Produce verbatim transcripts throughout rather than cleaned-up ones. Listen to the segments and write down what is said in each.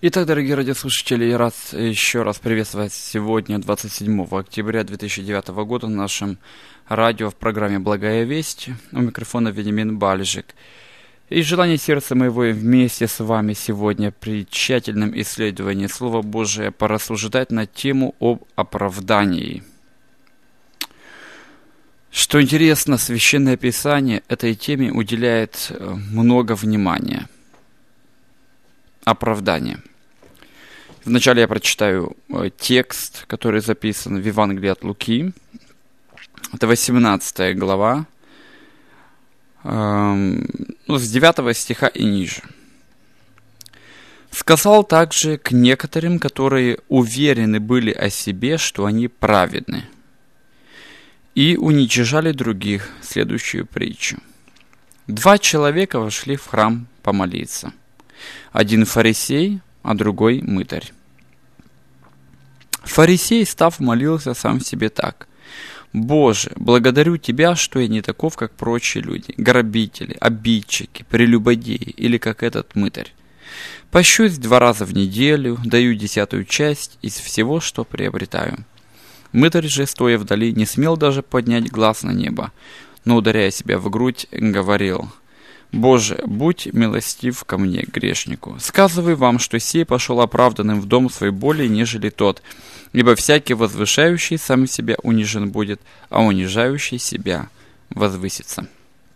Итак, дорогие радиослушатели, я рад еще раз приветствовать сегодня, двадцать седьмого октября две тысячи девятого года, на нашем радио в программе «Благая весть». У микрофона Вениамин Бальжик. И желание сердца моего вместе с вами сегодня при тщательном исследовании Слова Божия порассуждать на тему об оправдании. Что интересно, Священное Писание этой теме уделяет много внимания. Оправдание. Вначале я прочитаю текст, который записан в Евангелии от Луки. Это восемнадцатая глава, ну, с девятого стиха и ниже. «Сказал также к некоторым, которые уверены были о себе, что они праведны, и уничижали других, следующую притчу. Два человека вошли в храм помолиться. Один фарисей, а другой мытарь. Фарисей, став, молился сам себе так: «Боже, благодарю Тебя, что я не таков, как прочие люди, грабители, обидчики, прелюбодеи или как этот мытарь. Пощусь два раза в неделю, даю десятую часть из всего, что приобретаю». Мытарь же, стоя вдали, не смел даже поднять глаз на небо, но, ударяя себя в грудь, говорил: «Боже, будь милостив ко мне, грешнику. Сказываю вам, что сей пошел оправданным в дом свой более, нежели тот, ибо всякий возвышающий сам себя унижен будет, а унижающий себя возвысится».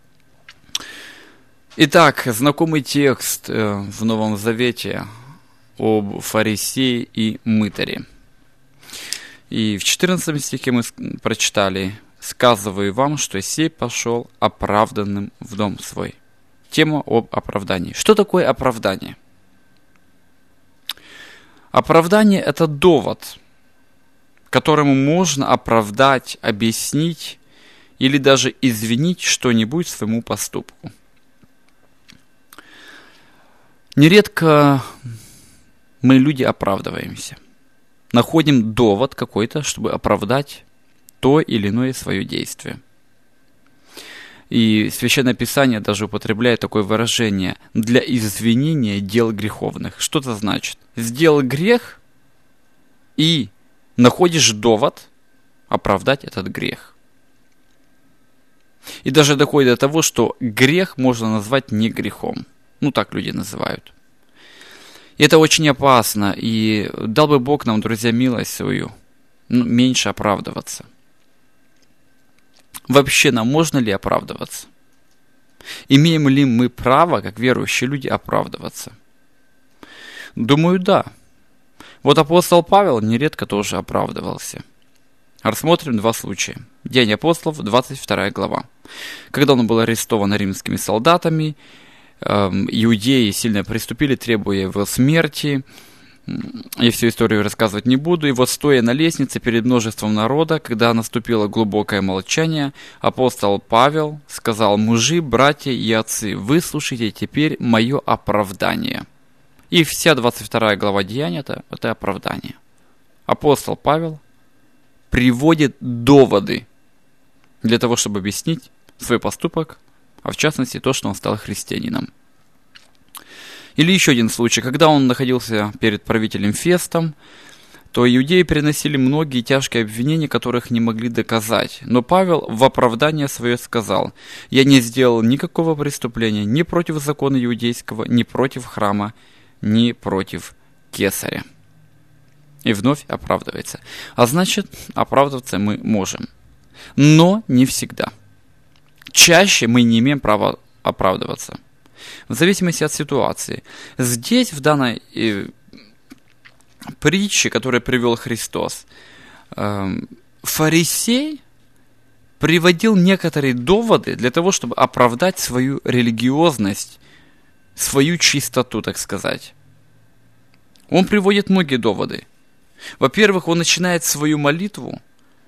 Итак, знакомый текст в Новом Завете об фарисее и мытаре. И в четырнадцатом стихе мы прочитали: «Сказываю вам, что сей пошел оправданным в дом свой». Тема об оправдании. Что такое оправдание? Оправдание – это довод, которому можно оправдать, объяснить или даже извинить что-нибудь своему поступку. Нередко мы, люди, оправдываемся. Находим довод какой-то, чтобы оправдать то или иное свое действие. И Священное Писание даже употребляет такое выражение: «для извинения дел греховных». Что это значит? Сделал грех и находишь довод оправдать этот грех. И даже доходит до того, что грех можно назвать не грехом. Ну, так люди называют. И это очень опасно, и дал бы Бог нам, друзья, милость свою, ну, меньше оправдываться. Вообще, нам можно ли оправдываться? Имеем ли мы право, как верующие люди, оправдываться? Думаю, да. Вот апостол Павел нередко тоже оправдывался. Рассмотрим два случая. Деяния апостолов, двадцать вторая глава. Когда он был арестован римскими солдатами, иудеи сильно приступили, требуя его смерти. Я всю историю рассказывать не буду. И вот, стоя на лестнице перед множеством народа, когда наступило глубокое молчание, апостол Павел сказал: «Мужи, братья и отцы, выслушайте теперь мое оправдание». И вся двадцать вторая глава Деяния это, – это оправдание. Апостол Павел приводит доводы для того, чтобы объяснить свой поступок, а в частности то, что он стал христианином. Или еще один случай, когда он находился перед правителем Фестом, то иудеи переносили многие тяжкие обвинения, которых не могли доказать. Но Павел в оправдание свое сказал: «Я не сделал никакого преступления ни против закона иудейского, ни против храма, ни против кесаря». И вновь оправдывается. А значит, оправдываться мы можем. Но не всегда. Чаще мы не имеем права оправдываться. В зависимости от ситуации. Здесь, в данной э, притче, которую привел Христос, э, фарисей приводил некоторые доводы для того, чтобы оправдать свою религиозность, свою чистоту, так сказать. Он приводит многие доводы. Во-первых, он начинает свою молитву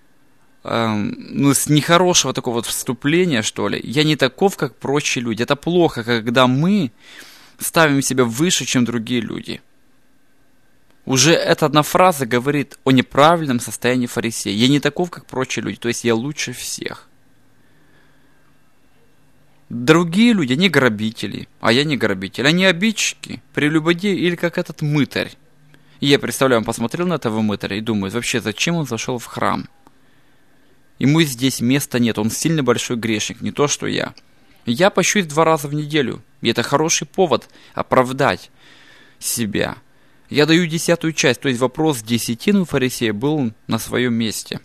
ну, с нехорошего такого вот вступления, что ли. «Я не таков, как прочие люди». Это плохо, когда мы ставим себя выше, чем другие люди. Уже эта одна фраза говорит о неправильном состоянии фарисея. «Я не таков, как прочие люди», то есть я лучше всех. Другие люди, они грабители, а я не грабитель. Они обидчики, прелюбодеи или как этот мытарь. И я представляю, он посмотрел на этого мытаря и думает, вообще, зачем он зашел в храм? Ему здесь места нет, он сильно большой грешник, не то что я. Я пощусь два раза в неделю, и это хороший повод оправдать себя. Я даю десятую часть, то есть вопрос десятин у фарисея был на своем месте.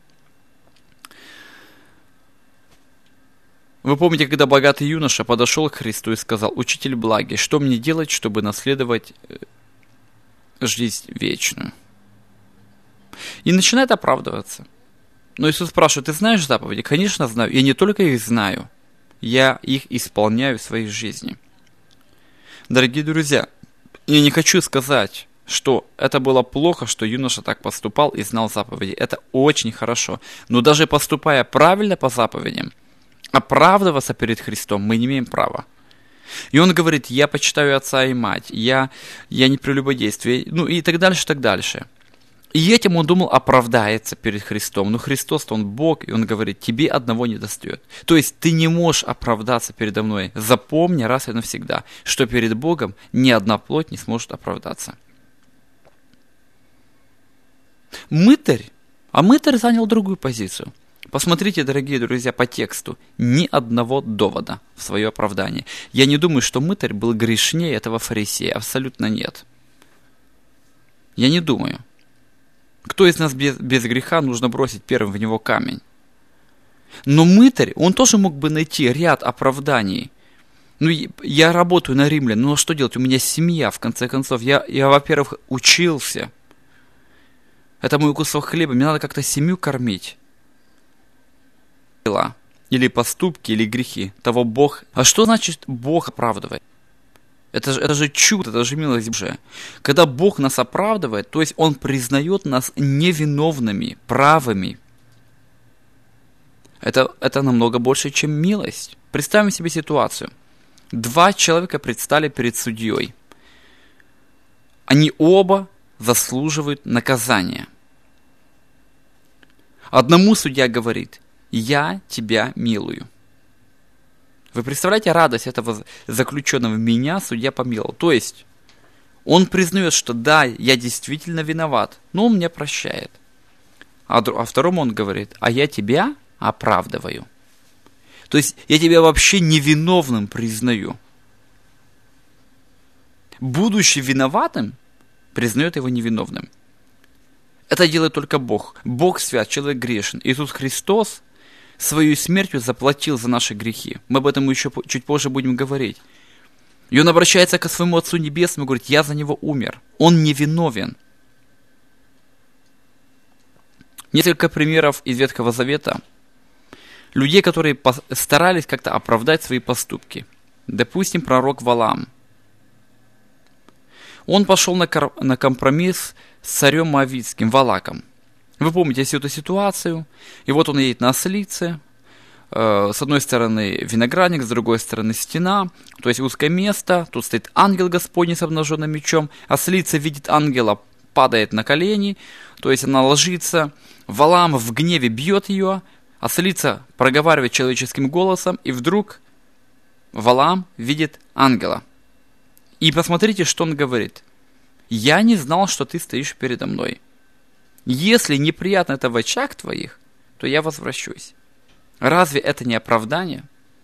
Вы помните, когда богатый юноша подошел к Христу и сказал: «Учитель благий, что мне делать, чтобы наследовать жизнь вечную?» И начинает оправдываться. Но Иисус спрашивает: «Ты знаешь заповеди?» «Конечно знаю. Я не только их знаю, я их исполняю в своей жизни». Дорогие друзья, я не хочу сказать, что это было плохо, что юноша так поступал и знал заповеди. Это очень хорошо. Но даже поступая правильно по заповедям, оправдываться перед Христом мы не имеем права. И он говорит: я почитаю отца и мать, я, я не прелюбодействую, ну и так дальше, так дальше. И этим он думал, оправдается перед Христом. Но Христос, он Бог, и он говорит: тебе одного не достает. То есть ты не можешь оправдаться передо мной. Запомни раз и навсегда, что перед Богом ни одна плоть не сможет оправдаться. Мытарь, а мытарь занял другую позицию. Посмотрите, дорогие друзья, по тексту. Ни одного довода в свое оправдание. Я не думаю, что мытарь был грешнее этого фарисея. Абсолютно нет. Я не думаю. Кто из нас без, без греха, нужно бросить первым в него камень. Но мытарь, он тоже мог бы найти ряд оправданий. Ну, я работаю на римлян, ну а что делать? У меня семья, в конце концов. Я, я во-первых, учился. Это мой кусок хлеба, мне надо как-то семью кормить. Или поступки, или грехи. Того Бог... А что значит Бог оправдывает? Это же, это же чудо, это же милость Божия. Когда Бог нас оправдывает, то есть Он признает нас невиновными, правыми. Это, это намного больше, чем милость. Представим себе ситуацию. Два человека предстали перед судьей. Они оба заслуживают наказания. Одному судья говорит: я тебя милую. Вы представляете радость этого заключенного? Меня судья помиловал. То есть, он признает, что да, я действительно виноват, но он меня прощает. А, а второму он говорит: а я тебя оправдываю. То есть, я тебя вообще невиновным признаю. Будучи виноватым, признает его невиновным. Это делает только Бог. Бог свят, человек грешен. Иисус Христос своей смертью заплатил за наши грехи. Мы об этом еще чуть позже будем говорить. И он обращается к своему Отцу Небесному и говорит: я за него умер. Он невиновен. Несколько примеров из Ветхого Завета. Людей, которые старались как-то оправдать свои поступки. Допустим, пророк Валаам. Он пошел на, кор- на компромисс с царем Моавитским, Валаком. Вы помните всю эту ситуацию. И вот он едет на ослице. Э, с одной стороны виноградник, с другой стороны стена. То есть узкое место. Тут стоит ангел Господний с обнаженным мечом. Ослица видит ангела, падает на колени. То есть она ложится. Валаам в гневе бьет ее. Ослица проговаривает человеческим голосом. И вдруг Валаам видит ангела. И посмотрите, что он говорит. «Я не знал, что ты стоишь передо мной. Если неприятно это в очах твоих, то я возвращусь». Разве это не оправдание?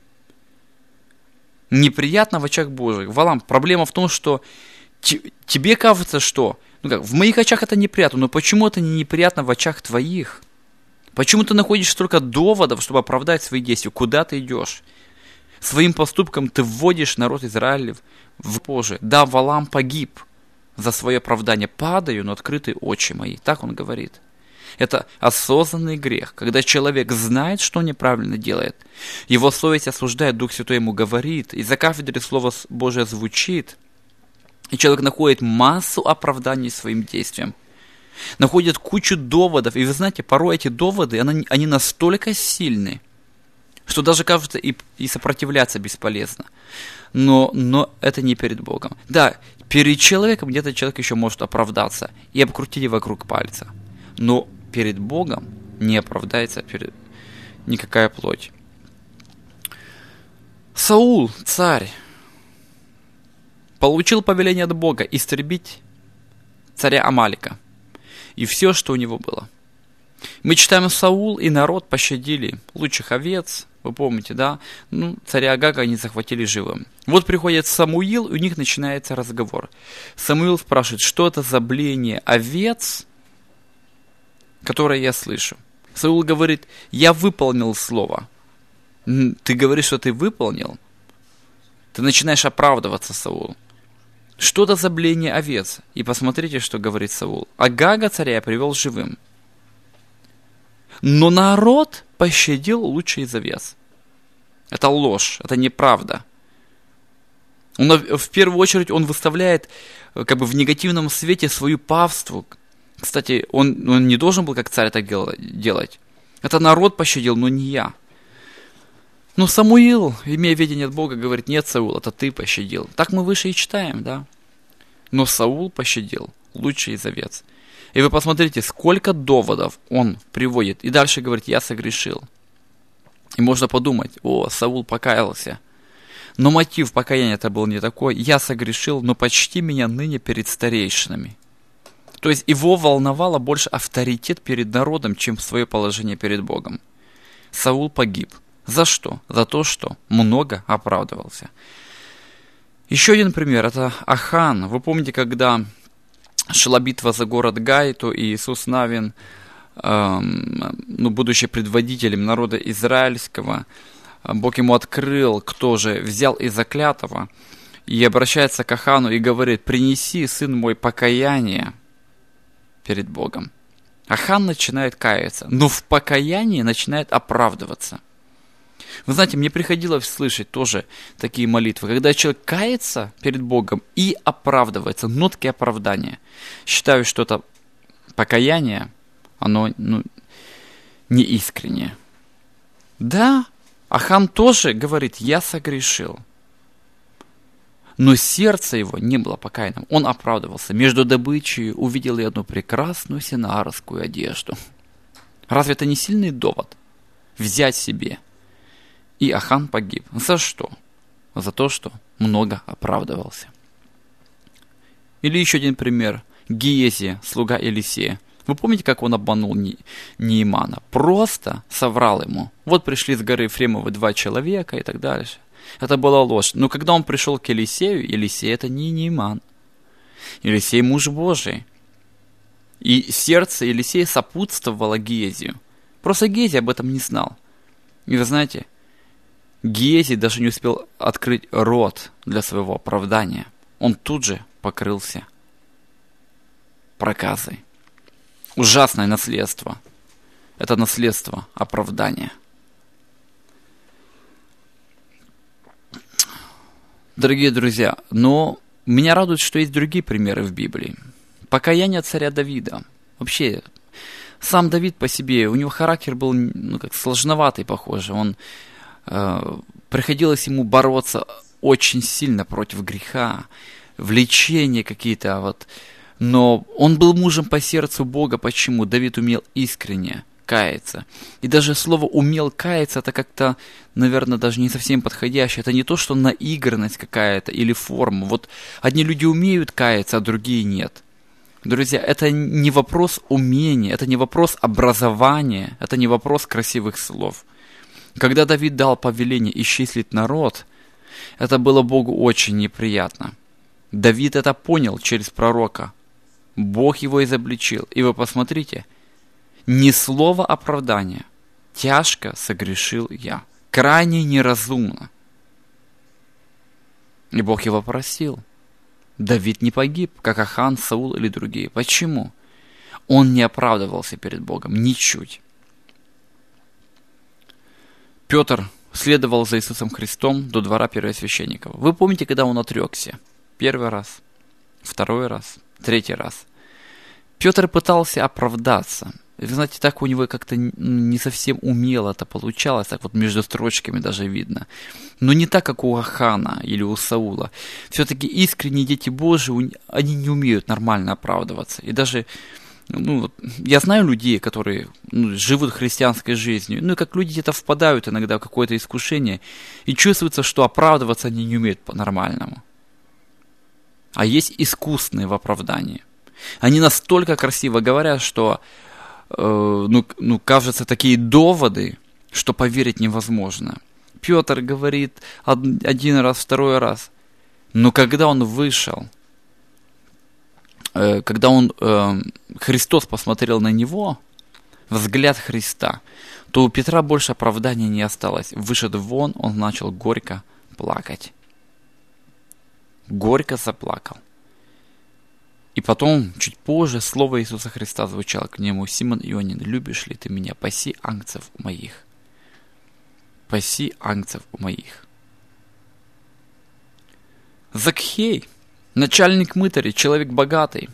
Неприятно в очах Божьих. Валаам, проблема в том, что тебе кажется, что ну как, в моих очах это неприятно, но почему это не неприятно в очах твоих? Почему ты находишь столько доводов, чтобы оправдать свои действия? Куда ты идешь? Своим поступком ты вводишь народ Израилев в позже. Да, Валаам погиб за свое оправдание. Падаю на открытые очи мои. Так он говорит. Это осознанный грех, когда человек знает, что он неправильно делает. Его совесть осуждает, Дух Святой ему говорит, из-за кафедры Слово Божие звучит, и человек находит массу оправданий своим действиям. Находит кучу доводов. И вы знаете, порой эти доводы, они, они настолько сильны, что даже кажется и, и сопротивляться бесполезно. Но, но это не перед Богом. Да, перед человеком где-то человек еще может оправдаться и обкрутить вокруг пальца. Но перед Богом не оправдается перед... никакая плоть. Саул, царь, получил повеление от Бога истребить царя Амалика и все, что у него было. Мы читаем, Саул и народ пощадили лучших овец, вы помните, да? Ну, царя Агага они захватили живым. Вот приходит Самуил, и у них начинается разговор. Самуил спрашивает, что это за блеяние овец, которое я слышу. Саул говорит, я выполнил слово. Ты говоришь, что ты выполнил? Ты начинаешь оправдываться, Саул. Что это за блеяние овец? И посмотрите, что говорит Саул. Агага царя я привел живым. Но народ пощадил лучший из овец. Это ложь, это неправда. Он, в первую очередь он выставляет как бы в негативном свете свою паству. Кстати, он, он не должен был как царь так делать. Это народ пощадил, но не я. Но Самуил, имея видение от Бога, говорит, нет, Саул, это ты пощадил. Так мы выше и читаем, да. Но Саул пощадил лучший из овец. И вы посмотрите, сколько доводов он приводит. И дальше говорит, я согрешил. И можно подумать, о, Саул покаялся. Но мотив покаяния это был не такой. Я согрешил, но почти меня ныне перед старейшинами. То есть его волновало больше авторитет перед народом, чем свое положение перед Богом. Саул погиб. За что? За то, что много оправдывался. Еще один пример, это Ахан. Вы помните, когда шла битва за город Гай, то Иисус Навин, эм, ну, будучи предводителем народа израильского, Бог ему открыл, кто же взял из заклятого, и обращается к Ахану и говорит, принеси, сын мой, покаяние перед Богом. Ахан начинает каяться, но в покаянии начинает оправдываться. Вы знаете, мне приходилось слышать тоже такие молитвы, когда человек кается перед Богом и оправдывается, нотки оправдания. Считаю, что это покаяние, оно ну, не искреннее. Да, Ахан тоже говорит, я согрешил. Но сердце его не было покаянным. Он оправдывался. Между добычей увидел я одну прекрасную синарскую одежду. Разве это не сильный довод? Взять себе. И Ахан погиб. За что? За то, что много оправдывался. Или еще один пример. Гиези, слуга Елисея. Вы помните, как он обманул Неимана? Просто соврал ему. Вот пришли с горы Ефремовой два человека и так дальше. Это была ложь. Но когда он пришел к Елисею, Елисей это не Неиман. Елисей муж Божий. И сердце Елисея сопутствовало Гиезию. Просто Гиези об этом не знал. И вы знаете, Гиези даже не успел открыть рот для своего оправдания. Он тут же покрылся проказой. Ужасное наследство. Это наследство оправдания. Дорогие друзья, но меня радует, что есть другие примеры в Библии. Покаяние царя Давида. Вообще, сам Давид по себе, у него характер был ну, как сложноватый, похоже. Он э, приходилось ему бороться очень сильно против греха, влечения какие-то. Вот. Но он был мужем по сердцу Бога. Почему? Давид умел искренне каяться. И даже слово «умел каяться» это как-то, наверное, даже не совсем подходящее. Это не то, что наигранность какая-то или форма. Вот одни люди умеют каяться, а другие нет. Друзья, это не вопрос умения, это не вопрос образования, это не вопрос красивых слов. Когда Давид дал повеление исчислить народ, это было Богу очень неприятно. Давид это понял через пророка. Бог его изобличил. И вы посмотрите, ни слова оправдания. Тяжко согрешил я. Крайне неразумно. И Бог его простил. Давид не погиб, как Ахан, Саул или другие. Почему? Он не оправдывался перед Богом. Ничуть. Петр следовал за Иисусом Христом до двора первосвященников. Вы помните, когда он отрекся? Первый раз, второй раз, третий раз. Петр пытался оправдаться. Вы знаете, так у него как-то не совсем умело это получалось, так вот между строчками даже видно. Но не так, как у Ахана или у Саула. Все-таки искренние дети Божии, они не умеют нормально оправдываться. И даже Ну, вот, я знаю людей, которые ну, живут христианской жизнью, ну и как люди где-то впадают иногда в какое-то искушение, и чувствуется, что оправдываться они не умеют по-нормальному. А есть искусные в оправдании. Они настолько красиво говорят, что, э, ну, ну, кажется, такие доводы, что поверить невозможно. Петр говорит один раз, второй раз. Но когда он вышел, э, когда он, э, Христос посмотрел на него, взгляд Христа, то у Петра больше оправдания не осталось. Вышед вон, он начал горько плакать. Горько заплакал. И потом, чуть позже, слово Иисуса Христа звучало к нему: «Симон Ионин, любишь ли ты меня? Паси агнцев моих». Паси агнцев моих. Закхей, начальник мытарей, человек богатый,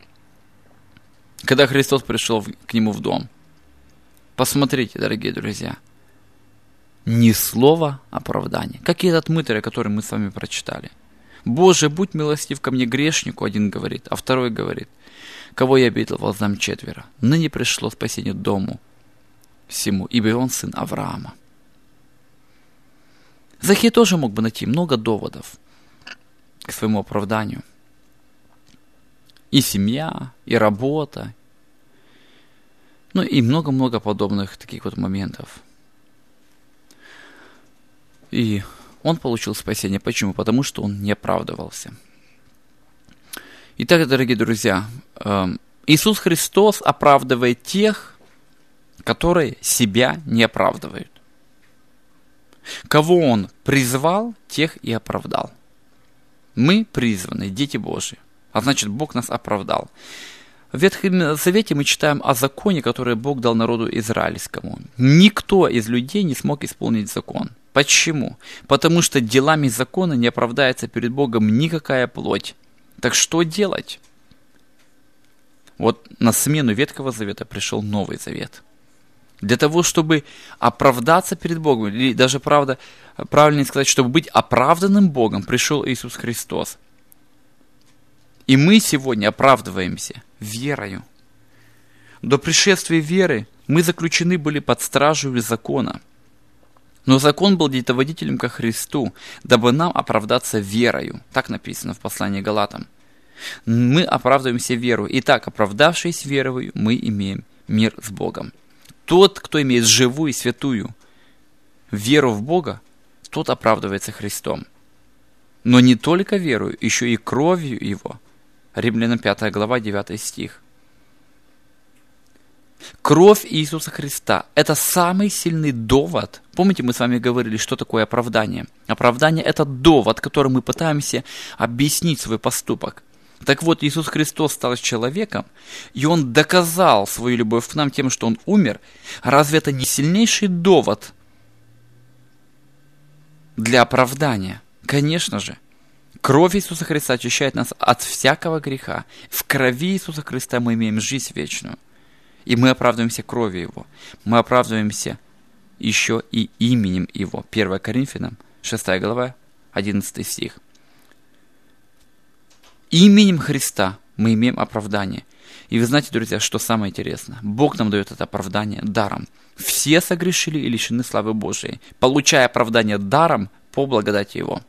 когда Христос пришел к нему в дом, посмотрите, дорогие друзья, ни слова оправдания. Как и этот мытарь, который мы с вами прочитали. «Боже, будь милостив ко мне, грешнику», один говорит, а второй говорит: «Кого я обидел, воздам четверо. Ныне пришло спасение дому всему, ибо он сын Авраама». Закхей тоже мог бы найти много доводов к своему оправданию. И семья, и работа, ну и много-много подобных таких вот моментов. И он получил спасение. Почему? Потому что он не оправдывался. Итак, дорогие друзья, Иисус Христос оправдывает тех, которые себя не оправдывают. Кого Он призвал, тех и оправдал. Мы призваны, дети Божьи, а значит, Бог нас оправдал. В Ветхом Завете мы читаем о законе, который Бог дал народу израильскому. Никто из людей не смог исполнить закон. Почему? Потому что делами закона не оправдается перед Богом никакая плоть. Так что делать? Вот на смену Ветхого Завета пришел Новый Завет. Для того, чтобы оправдаться перед Богом, или даже, правда, правильнее сказать, чтобы быть оправданным Богом, пришел Иисус Христос. И мы сегодня оправдываемся верою. До пришествия веры мы заключены были под стражей закона. Но закон был детоводителем ко Христу, дабы нам оправдаться верою. Так написано в послании Галатам. Мы оправдываемся верою. Итак, оправдавшись верою, мы имеем мир с Богом. Тот, кто имеет живую и святую веру в Бога, тот оправдывается Христом. Но не только верою, еще и кровью Его. Римлянам пятая глава, девятый стих. Кровь Иисуса Христа – это самый сильный довод. Помните, мы с вами говорили, что такое оправдание? Оправдание – это довод, которым мы пытаемся объяснить свой поступок. Так вот, Иисус Христос стал человеком, и Он доказал свою любовь к нам тем, что Он умер. Разве это не сильнейший довод для оправдания? Конечно же. Кровь Иисуса Христа очищает нас от всякого греха. В крови Иисуса Христа мы имеем жизнь вечную. И мы оправдываемся кровью Его. Мы оправдываемся еще и именем Его. первое Коринфянам, шестая глава, одиннадцатый стих. Именем Христа мы имеем оправдание. И вы знаете, друзья, что самое интересное? Бог нам дает это оправдание даром. Все согрешили и лишены славы Божией, получая оправдание даром по благодати Его.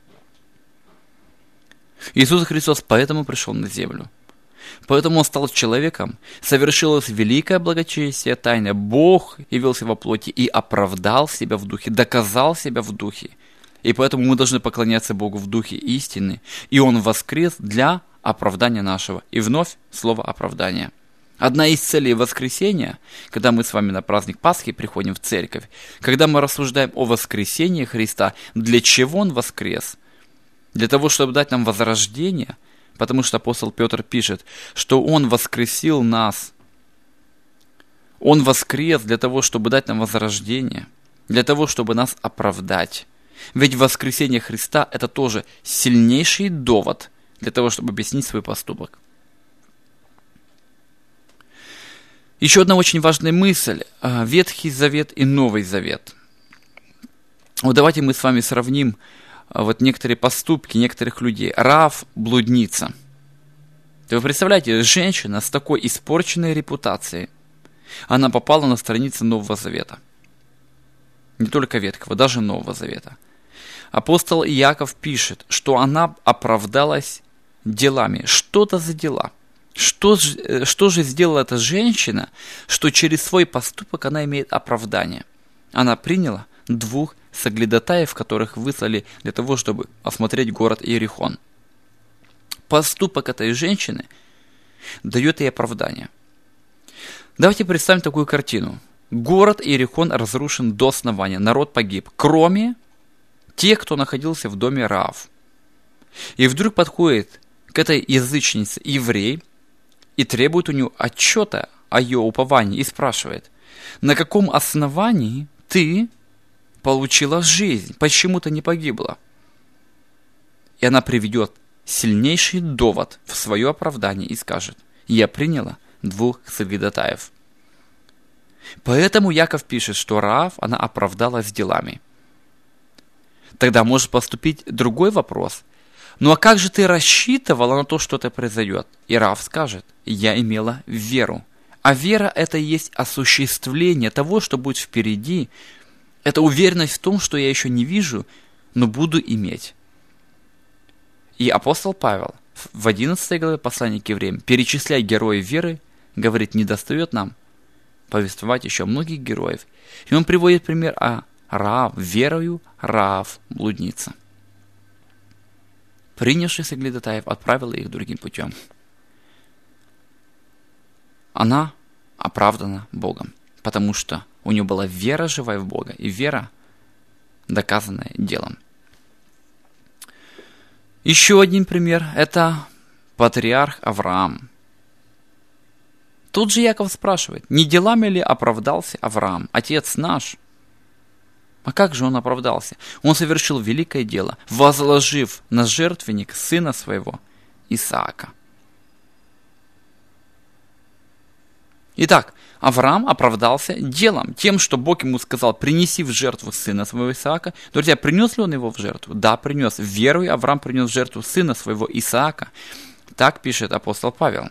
Иисус Христос поэтому пришел на землю. Поэтому Он стал человеком, совершилось великое благочестие, тайна. Бог явился во плоти и оправдал себя в духе, доказал себя в духе. И поэтому мы должны поклоняться Богу в духе истины. И Он воскрес для оправдания нашего. И вновь слово оправдание. Одна из целей воскресения, когда мы с вами на праздник Пасхи приходим в церковь, когда мы рассуждаем о воскресении Христа, для чего Он воскрес? Для того, чтобы дать нам возрождение, потому что апостол Петр пишет, что Он воскресил нас. Он воскрес для того, чтобы дать нам возрождение, для того, чтобы нас оправдать. Ведь воскресение Христа – это тоже сильнейший довод для того, чтобы объяснить свой поступок. Еще одна очень важная мысль – Ветхий Завет и Новый Завет. Вот давайте мы с вами сравним вот некоторые поступки некоторых людей. Раав – блудница. Вы представляете, женщина с такой испорченной репутацией, она попала на страницы Нового Завета. Не только Ветхого, даже Нового Завета. Апостол Иаков пишет, что она оправдалась делами. Что это за дела? Что же, что же сделала эта женщина, что через свой поступок она имеет оправдание? Она приняла двух соглядатаев, которых выслали для того, чтобы осмотреть город Иерихон. Поступок этой женщины дает ей оправдание. Давайте представим такую картину. Город Иерихон разрушен до основания, народ погиб, кроме тех, кто находился в доме Раав. И вдруг подходит к этой язычнице еврей и требует у нее отчета о ее уповании и спрашивает: на каком основании ты получила жизнь, почему ты не погибла? И она приведет сильнейший довод в свое оправдание и скажет: я приняла двух соглядатаев. Поэтому Яков пишет, что Раав, она оправдалась делами. Тогда может поступить другой вопрос. Ну а как же ты рассчитывала на то, что это произойдет? И Раав скажет: я имела веру. А вера — это и есть осуществление того, что будет впереди. Это уверенность в том, что я еще не вижу, но буду иметь. И апостол Павел в одиннадцатой главе послания к евреям, перечисляя героев веры, говорит, не достает нам повествовать еще многих героев. И он приводит пример о Раав, верою Раав, блудница. Принявший соглядатаев, отправила их другим путем. Она оправдана Богом, потому что у нее была вера живая в Бога, и вера, доказанная делом. Еще один пример – это патриарх Авраам. Тут же Яков спрашивает, не делами ли оправдался Авраам, отец наш? А как же он оправдался? Он совершил великое дело, возложив на жертвенник сына своего Исаака. Итак, Авраам оправдался делом, тем, что Бог ему сказал: принеси в жертву сына своего Исаака. Друзья, принес ли он его в жертву? Да, принес. Верой Авраам принес в жертву сына своего Исаака. Так пишет апостол Павел.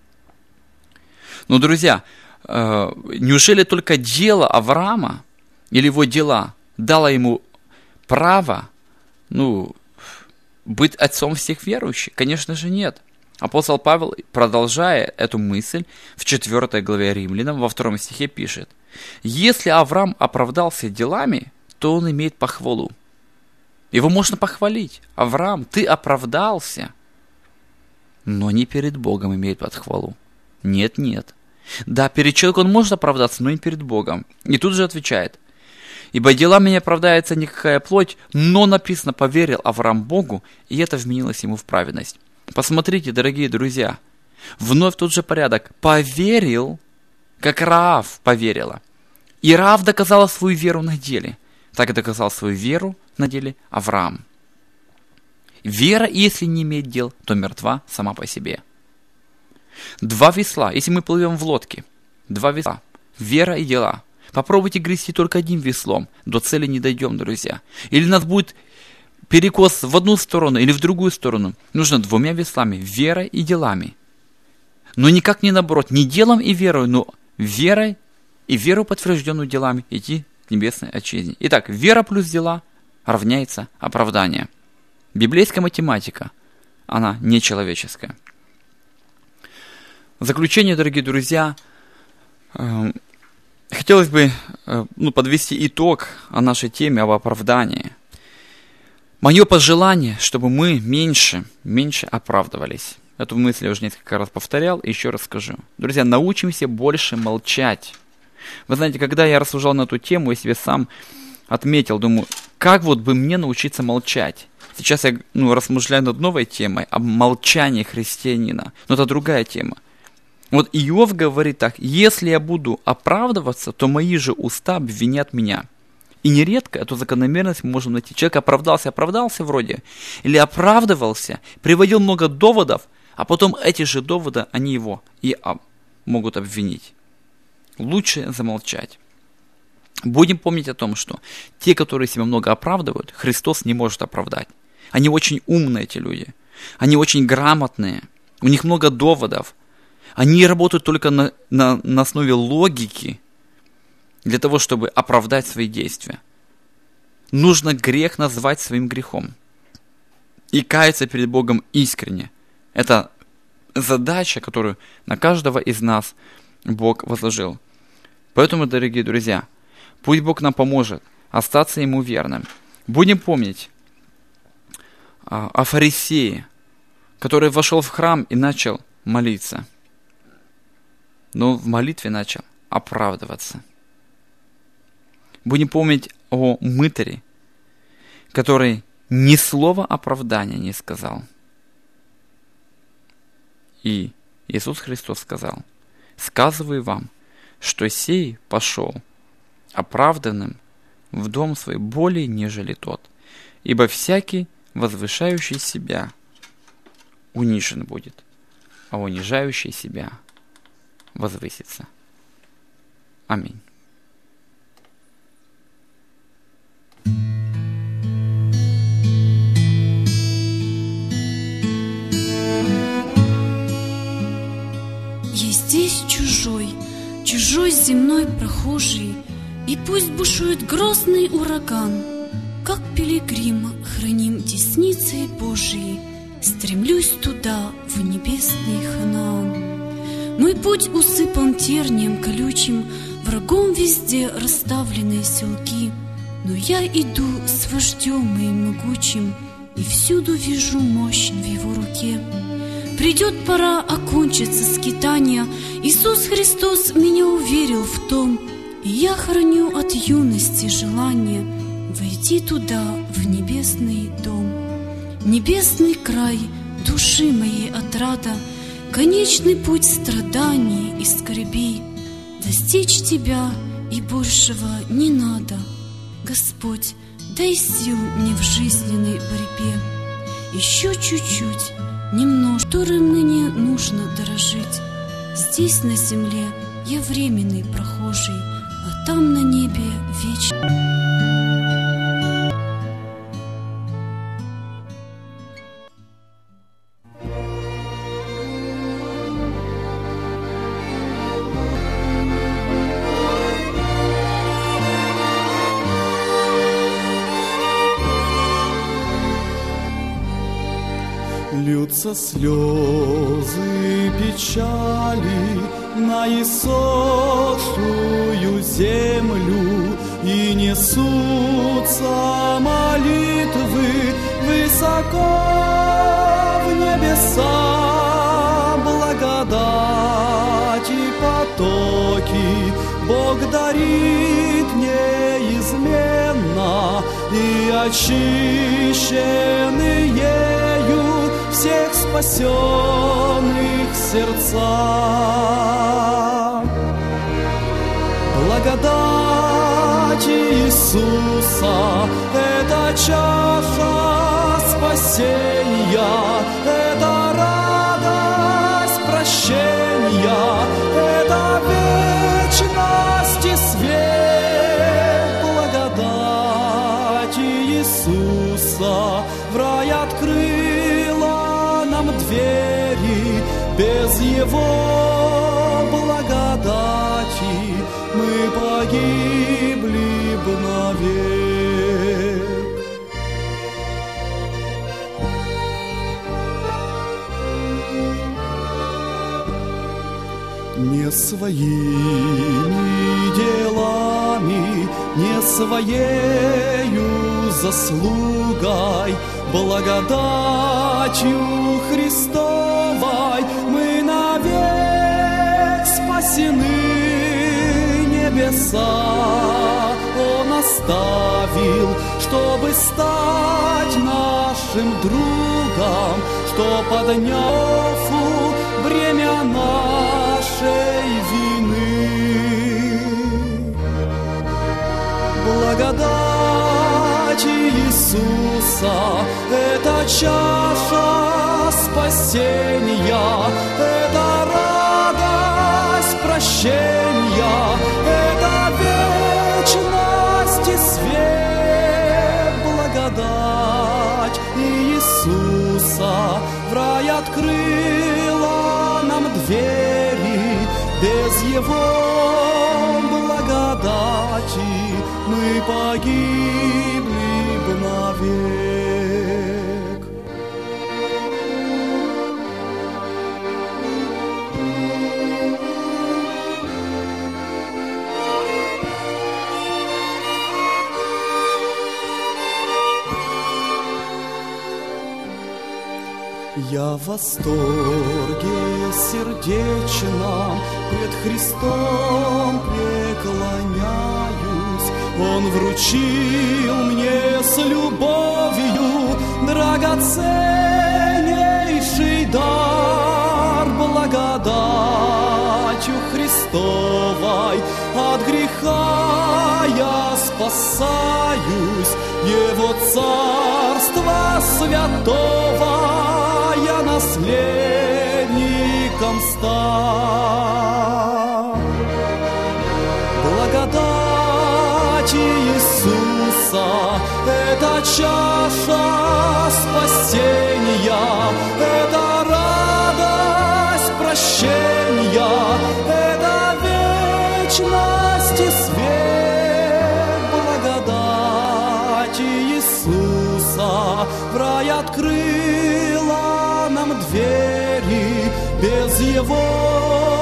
Но, друзья, неужели только дело Авраама или его дела дало ему право, ну, быть отцом всех верующих? Конечно же, нет. Апостол Павел, продолжая эту мысль, в четвёртой главе Римлянам, во втором стихе пишет: «Если Авраам оправдался делами, то он имеет похвалу». Его можно похвалить. Авраам, ты оправдался, но не перед Богом имеет похвалу. Нет, нет. Да, перед человеком он может оправдаться, но не перед Богом. И тут же отвечает: «Ибо делами не оправдается никакая плоть, но написано, поверил Авраам Богу, и это вменилось ему в праведность». Посмотрите, дорогие друзья, вновь тот же порядок. Поверил, как Раав поверила. И Раав доказала свою веру на деле. Так и доказал свою веру на деле Авраам. Вера, если не имеет дел, то мертва сама по себе. Два весла, если мы плывем в лодке, два весла, вера и дела. Попробуйте грести только одним веслом, до цели не дойдем, друзья. Или нас будет перекос в одну сторону или в другую сторону. Нужно двумя веслами, верой и делами. Но никак не наоборот, не делом и верой, но верой и веру, подтвержденную делами, идти к небесной отчизне. Итак, вера плюс дела равняется оправдание. Библейская математика, она нечеловеческая. В заключение, дорогие друзья, э, хотелось бы э, ну, подвести итог о нашей теме об оправдании. Мое пожелание, чтобы мы меньше, меньше оправдывались. Эту мысль я уже несколько раз повторял, и еще раз скажу. Друзья, научимся больше молчать. Вы знаете, когда я рассуждал на эту тему, я себе сам отметил, думаю, как вот бы мне научиться молчать? Сейчас я ну, размышляю над новой темой, об молчании христианина. Но это другая тема. Вот Иов говорит так: если я буду оправдываться, то мои же уста обвинят меня. И нередко эту закономерность мы можем найти. Человек оправдался, оправдался вроде, или оправдывался, приводил много доводов, а потом эти же доводы, они его и могут обвинить. Лучше замолчать. Будем помнить о том, что те, которые себя много оправдывают, Христос не может оправдать. Они очень умные, эти люди. Они очень грамотные. У них много доводов. Они работают только на, на, на основе логики для того, чтобы оправдать свои действия. Нужно грех назвать своим грехом и каяться перед Богом искренне. Это задача, которую на каждого из нас Бог возложил. Поэтому, дорогие друзья, пусть Бог нам поможет остаться Ему верным. Будем помнить а, о фарисее, который вошел в храм и начал молиться. Но в молитве начал оправдываться. Будем помнить о мытаре, который ни слова оправдания не сказал. И Иисус Христос сказал: «Сказываю вам, что сей пошел оправданным в дом свой более, нежели тот, ибо всякий, возвышающий себя, унижен будет, а унижающий себя возвысится». Аминь. Я здесь чужой, чужой земной прохожий, и пусть бушует грозный ураган, как пилигрим храним десницей Божией, стремлюсь туда, в небесный Ханаан. Мой путь усыпан тернием колючим, врагом везде расставлены селки, но я иду с вождем моим могучим, и всюду вижу мощь в его руке. Придет пора окончиться скитания, Иисус Христос меня уверил в том, и я храню от юности желание войти туда, в небесный дом. Небесный край души моей отрада, конечный путь страданий и скорбей. Достичь Тебя и большего не надо, Господь, дай сил мне в жизненной борьбе. Еще чуть-чуть, немного, которым ныне нужно дорожить. Здесь на земле я временный прохожий, а там на небе вечный. Льются слезы печали на иссохшую землю, и несутся молитвы высоко в небеса. Благодать и потоки Бог дарит неизменно, и очищенные ею всех спасенных сердца. Благодать Иисуса — это чаша спасения, это радость прощения, это вечность и свет. Благодать Иисуса в рай открыла нам двери. Без Его благодати мы погибли бы навек. Не своими делами, не своею заслугой, благодатью Христовой мы навек спасены. Небеса Он оставил, чтобы стать нашим другом, что подняв бремя нашей вины. Благодать Иисуса — это чаша спасения, это радость прощения, это вечность и свет. Благодать Иисуса в рай открыл Его благодати мы погибли бы навек. Я в восторге сердечно пред Христом преклоняюсь. Он вручил мне с любовью драгоценнейший дар, благодатью Христовой от греха я спасаюсь, Его царства святого я наследником стал. Благодать Иисуса — это чаша спасения, это радость прощения, это вечность и свет. Благодать Иисуса в рай открыла нам двери, без Его